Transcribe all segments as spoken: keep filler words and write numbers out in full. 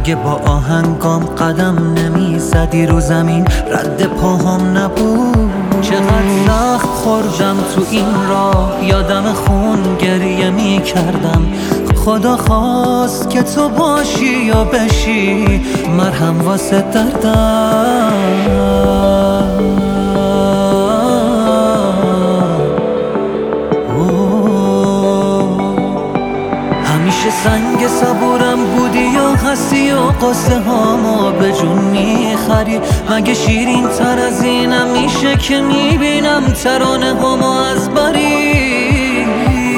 اگه با آهنگام قدم نمی زدی رو زمین رد پاهم نبود. چقدر سخت خوردم تو این راه، یادم خون گریه می کردم. خدا خواست که تو باشی یا بشی مرهم واسه دردم. همیشه سنگ صبورم بودی یا هستی و قصه هامو به جون میخری؟ مگه شیرین تر از اینم میشه که میبینم ترانه هامو از بری؟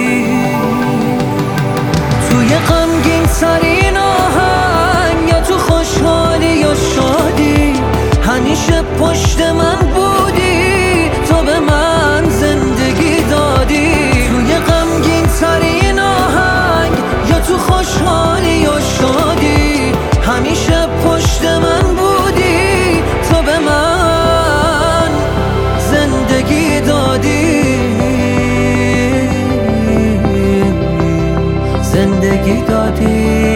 توی غمگین ترین آهنگ یا تو خوشحالی یا شادی همیشه پشت من بودی، تو به من زندگی دادی. توی غمگین ترین آهنگ یا تو خوشحالی یا شادی همیشه پشت من بودی، تو به من زندگی دادی، زندگی دادی.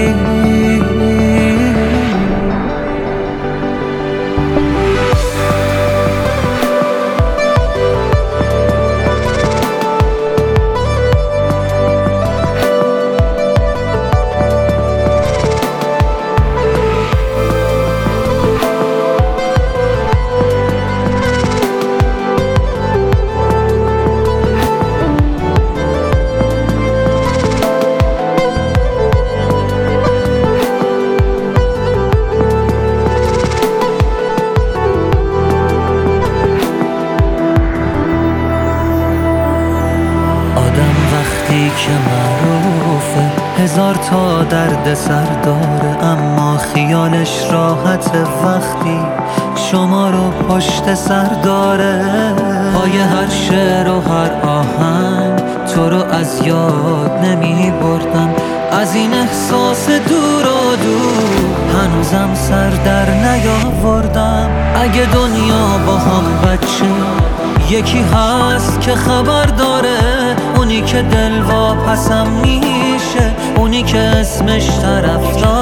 وقتی که معروفه هزار تا درد سر داره، اما خیالش راحت وقتی شما رو پشت سر داره. پای هر شعر و هر آهنگ تو رو از یاد نمی بردم، از این احساس دور و دور هنوزم سر در نیاوردم. اگه دنیا با هم بچه یکی هست که خبر داره، اونی که دل واپسم میشه، اونی که اسمش طرفدار